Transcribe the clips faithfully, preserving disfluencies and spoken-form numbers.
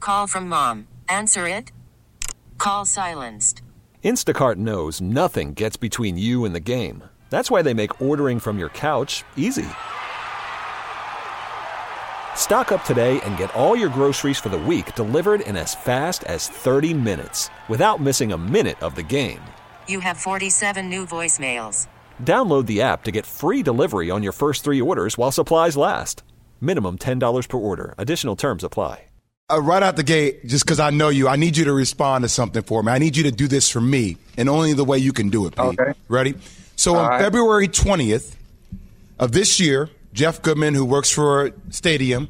Call from mom. Answer it. Call silenced. Instacart knows nothing gets between you and the game. That's why they make ordering from your couch easy. Stock up today and get all your groceries for the week delivered in as fast as thirty minutes without missing a minute of the game. You have forty-seven new voicemails. Download the app to get free delivery on your first three orders while supplies last. Minimum ten dollars per order. Additional terms apply. Uh, right out the gate, just because I know you, I need you to respond to something for me. I need you to do this for me, and only the way you can do it, Pete. Okay. Ready? So All on right. February twentieth of this year, Jeff Goodman, who works for Stadium,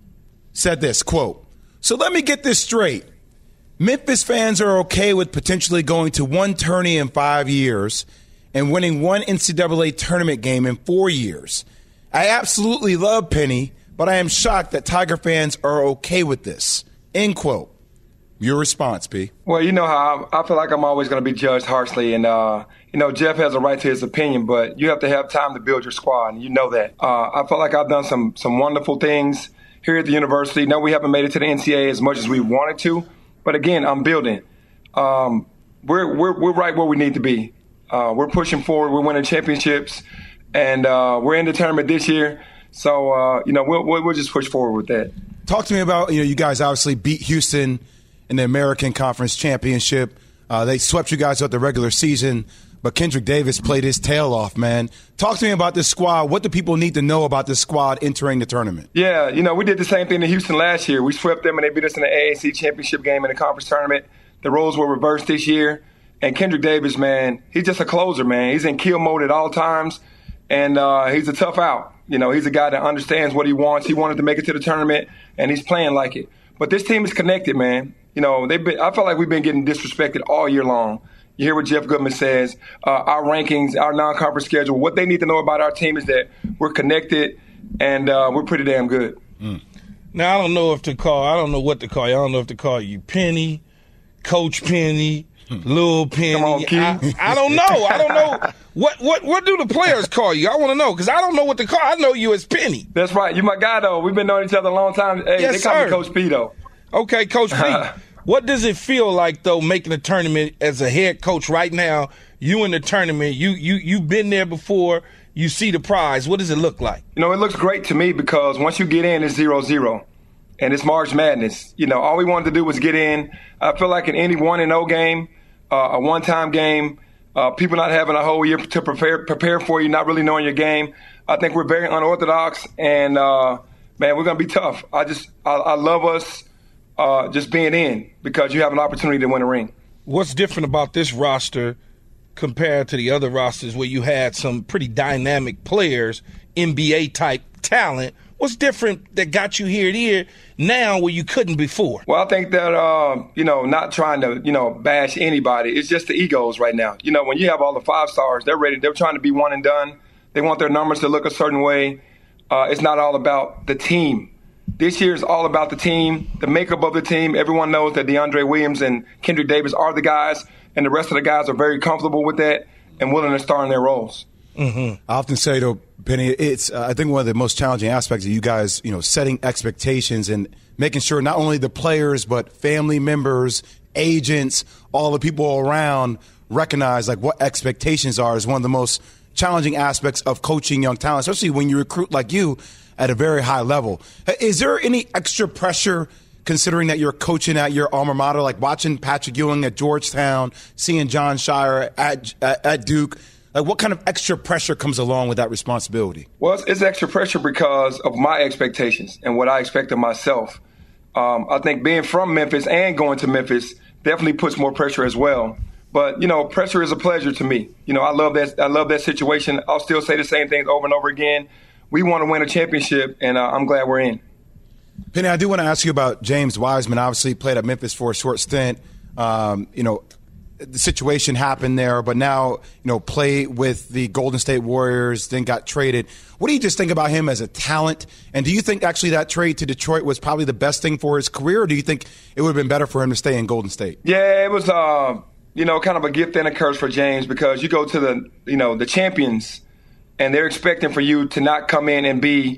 said this, quote, "So let me get this straight. Memphis fans are okay with potentially going to one tourney in five years and winning one N C double A tournament game in four years. I absolutely love Penny, but I am shocked that Tiger fans are okay with this." End quote. Your response, P. Well, you know how I, I feel like I'm always going to be judged harshly. And, uh, you know, Jeff has a right to his opinion, but you have to have time to build your squad, and you know that. Uh, I feel like I've done some some wonderful things here at the university. No, we haven't made it to the N C double A as much as we wanted to. But, again, I'm building. Um, we're, we're, we're right where we need to be. Uh, we're pushing forward. We're winning championships. And uh, we're in the tournament this year. So, uh, you know, we'll, we'll, we'll just push forward with that. Talk to me about, you know, you guys obviously beat Houston in the American Conference Championship. Uh, they swept you guys out the regular season, but Kendrick Davis played his tail off, man. Talk to me about this squad. What do people need to know about this squad entering the tournament? Yeah, you know, we did the same thing in Houston last year. We swept them, and they beat us in the A A C championship game in the conference tournament. The roles were reversed this year. And Kendrick Davis, man, he's just a closer, man. He's in kill mode at all times, and uh, he's a tough out. You know, he's a guy that understands what he wants. He wanted to make it to the tournament, and he's playing like it. But this team is connected, man. You know, they've been. I feel like we've been getting disrespected all year long. You hear what Jeff Goodman says, uh, our rankings, our non-conference schedule. What they need to know about our team is that we're connected, and uh, we're pretty damn good. Mm. Now, I don't know if to call, I don't know what to call you. I don't know if to call you Penny, Coach Penny, Lil Penny. Come on, Keith. I, I don't know. I don't know. What what what do the players call you? I want to know because I don't know what to call. I know you as Penny. That's right. You my guy, though. We've been knowing each other a long time. Hey, Yes, they call sir. me Coach P, though. Okay, Coach P. What does it feel like, though, making a tournament as a head coach right now? You in the tournament, you you you've been there before. You see the prize. What does it look like? You know, it looks great to me because once you get in, it's zero zero. And it's March Madness. You know, all we wanted to do was get in. I feel like in any one and oh game, uh, a one-time game, uh, people not having a whole year to prepare prepare for you, not really knowing your game. I think we're very unorthodox, and, uh, man, we're going to be tough. I just I, I love us uh, just being in because you have an opportunity to win a ring. What's different about this roster compared to the other rosters where you had some pretty dynamic players, N B A-type talent? What's different that got you here to here now where you couldn't before? Well, I think that, uh, you know, not trying to, you know, bash anybody. It's just the egos right now. You know, when you have all the five stars, they're ready. They're trying to be one and done. They want their numbers to look a certain way. Uh, it's not all about the team. This year is all about the team, the makeup of the team. Everyone knows that DeAndre Williams and Kendrick Davis are the guys, and the rest of the guys are very comfortable with that and willing to star in their roles. Mm-hmm. I often say, though, Penny, it's uh, I think one of the most challenging aspects of you guys, you know, setting expectations and making sure not only the players but family members, agents, all the people around recognize like what expectations are is one of the most challenging aspects of coaching young talent, especially when you recruit like you at a very high level. Is there any extra pressure considering that you're coaching at your alma mater, like watching Patrick Ewing at Georgetown, seeing John Shire at, at, at Duke? Like, what kind of extra pressure comes along with that responsibility? Well, it's, it's extra pressure because of my expectations and what I expect of myself. Um, I think being from Memphis and going to Memphis definitely puts more pressure as well. But, you know, pressure is a pleasure to me. You know, I love that. I love that situation. I'll still say the same things over and over again. We want to win a championship, and uh, I'm glad we're in. Penny, I do want to ask you about James Wiseman. Obviously, played at Memphis for a short stint. Um, you know, the situation happened there, but now, you know, play with the Golden State Warriors, then got traded. What do you just think about him as a talent? And do you think actually that trade to Detroit was probably the best thing for his career, or do you think it would have been better for him to stay in Golden State? Yeah, it was, uh, you know, kind of a gift and a curse for James because you go to the, you know, the champions, and they're expecting for you to not come in and be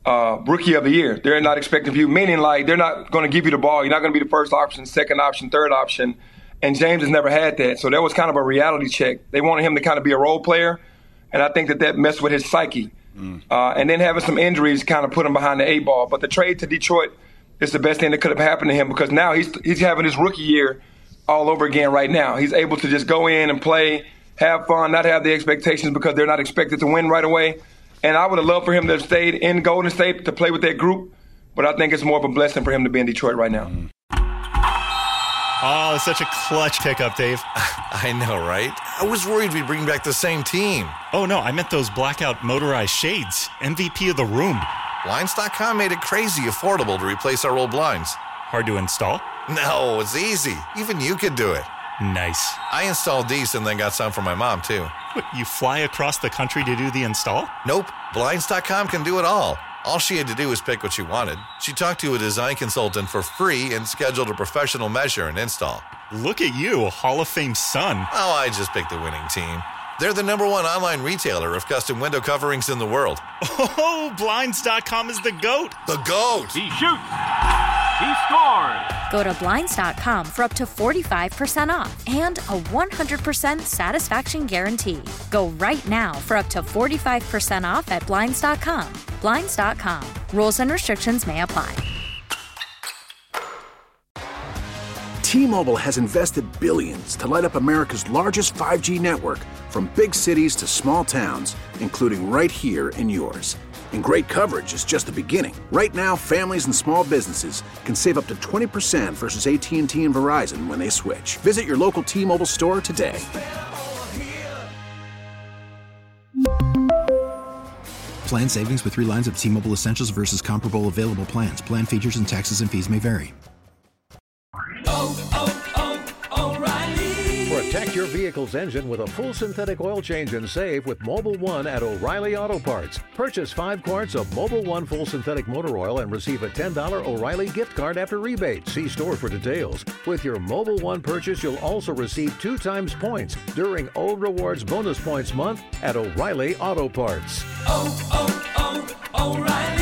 uh, rookie of the year. They're not expecting you, meaning like they're not going to give you the ball. You're not going to be the first option, second option, third option. And James has never had that. So that was kind of a reality check. They wanted him to kind of be a role player. And I think that that messed with his psyche. Mm. Uh, and then having some injuries kind of put him behind the eight ball. But the trade to Detroit is the best thing that could have happened to him because now he's he's having his rookie year all over again right now. He's able to just go in and play, have fun, not have the expectations because they're not expected to win right away. And I would have loved for him to have stayed in Golden State to play with that group. But I think it's more of a blessing for him to be in Detroit right now. Mm. Oh, such a clutch pickup, Dave. I know, right? I was worried we'd bring back the same team. Oh, no, I meant those blackout motorized shades. M V P of the room. Blinds dot com made it crazy affordable to replace our old blinds. Hard to install? No, it's easy. Even you could do it. Nice. I installed these and then got some for my mom, too. What, you fly across the country to do the install? Nope. Blinds dot com can do it all. All she had to do was pick what she wanted. She talked to a design consultant for free and scheduled a professional measure and install. Look at you, a Hall of Fame son. Oh, I just picked the winning team. They're the number one online retailer of custom window coverings in the world. Oh, Blinds dot com is the GOAT. The GOAT. He shoots. He scores. Go to Blinds dot com for up to forty-five percent off and a one hundred percent satisfaction guarantee. Go right now for up to forty-five percent off at Blinds dot com. Blinds dot com. Rules and restrictions may apply. T-Mobile has invested billions to light up America's largest five G network, from big cities to small towns, including right here in yours. And great coverage is just the beginning. Right now, families and small businesses can save up to twenty percent versus A T and T and Verizon when they switch. Visit your local T-Mobile store today. Plan savings with three lines of T-Mobile Essentials versus comparable available plans. Plan features and taxes and fees may vary. Oh, oh, oh, O'Reilly. Protect your vehicle's engine with a full synthetic oil change and save with Mobil one at O'Reilly Auto Parts. Purchase five quarts of Mobil one full synthetic motor oil and receive a ten dollars O'Reilly gift card after rebate. See store for details. With your Mobil one purchase, you'll also receive two times points during O Rewards Bonus Points Month at O'Reilly Auto Parts. Oh, oh, oh, O'Reilly.